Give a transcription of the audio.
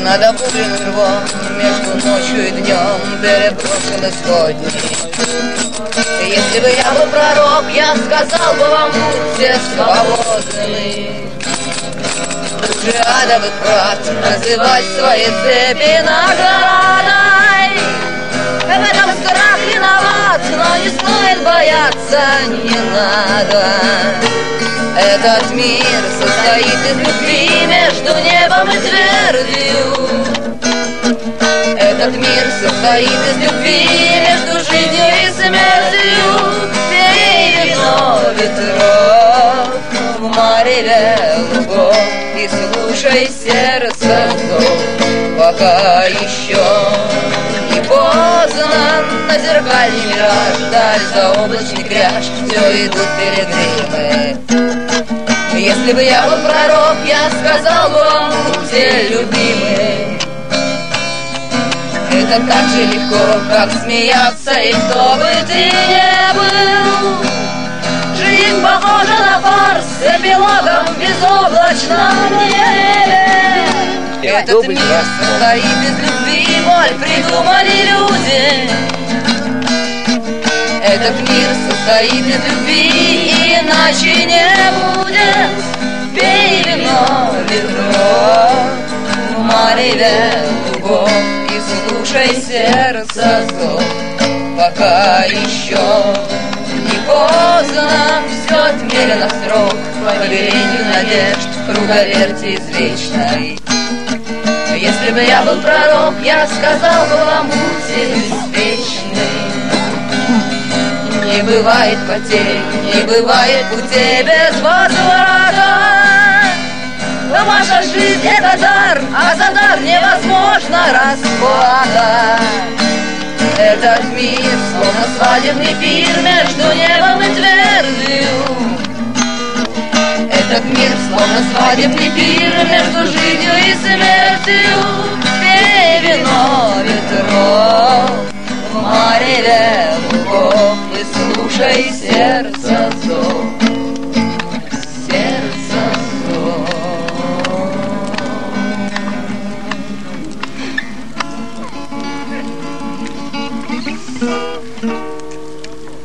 над обугленным рвом, между ночью и днем переброшены сотни. Если бы я был пророк, я сказал бы вам: будьте свободны. Уже адовых врат называть свои цепи наградой. В этом страх виноват, но не стоит бояться, не надо. Этот мир состоит из любви между небом и твердью. Этот мир состоит из любви между жизнью и смертью. Пей вино ветров в мареве лугов и слушай сердце зов, пока еще не поздно. На зеркальный мираж, вдаль заоблачный кряж, все идут пилигримы. Если бы я был пророк, я сказал бы вам: будьте любимы. Это так же легко, как смеяться, и кто бы ты ни был. Жизнь похожа на фарс с эпилогом в безоблачном небе. Этот мир состоит из любви, боль придумали люди. Этот мир состоит из любви, иначе не будет. Пей вино ветров в мареве лугов и слушай сердце зов, пока еще не поздно. Все отмерено срок по велению надежд в круговерти извечной. Если бы я был пророк, я сказал бы вам: будьте беспечны. Не бывает потерь, не бывает путей без возврата. Но ваша жизнь — это дар, а за дар невозможно расплата. Этот мир словно свадебный пир между небом и твердью. Этот мир словно свадебный пир между жизнью и смертью.